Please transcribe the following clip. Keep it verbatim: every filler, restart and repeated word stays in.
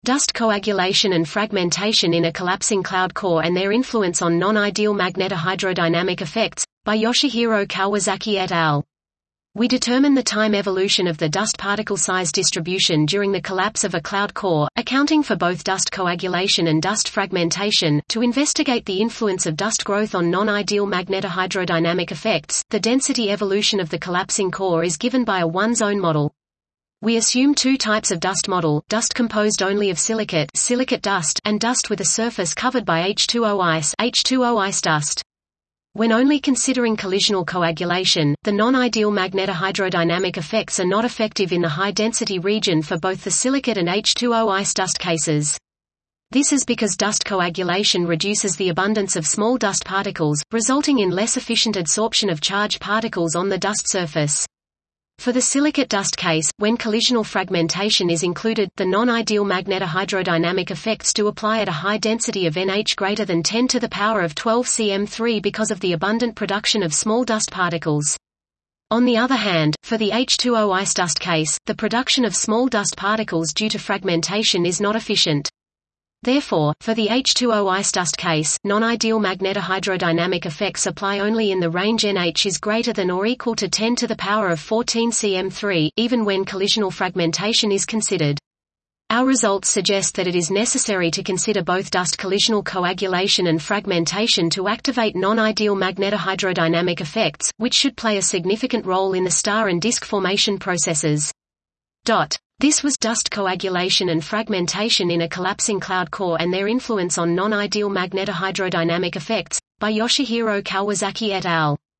Dust Coagulation and Fragmentation in a Collapsing Cloud Core and Their Influence on Non-Ideal Magnetohydrodynamic Effects, by Yoshihiro Kawasaki et al. We determine the time evolution of the dust particle size distribution during the collapse of a cloud core, accounting for both dust coagulation and dust fragmentation, to investigate the influence of dust growth on non-ideal magnetohydrodynamic effects. The density evolution of the collapsing core is given by a one-zone model. We assume two types of dust model, dust composed only of silicate, silicate dust, and dust with a surface covered by H two O ice, H two O ice dust. When only considering collisional coagulation, the non-ideal magnetohydrodynamic effects are not effective in the high-density region for both the silicate and H two O ice dust cases. This is because dust coagulation reduces the abundance of small dust particles, resulting in less efficient adsorption of charged particles on the dust surface. For the silicate dust case, when collisional fragmentation is included, the non-ideal magnetohydrodynamic effects do apply at a high density of N H greater than ten to the power of twelve C M three because of the abundant production of small dust particles. On the other hand, for the H two O ice dust case, the production of small dust particles due to fragmentation is not efficient. Therefore, for the H two O ice dust case, non-ideal magnetohydrodynamic effects apply only in the range N H is greater than or equal to ten to the power of fourteen C M three, even when collisional fragmentation is considered. Our results suggest that it is necessary to consider both dust collisional coagulation and fragmentation to activate non-ideal magnetohydrodynamic effects, which should play a significant role in the star and disk formation processes. Dot. This was Dust Coagulation and Fragmentation in a Collapsing Cloud Core and Their Influence on Non-Ideal Magnetohydrodynamic Effects, by Yoshihiro Kawasaki et al.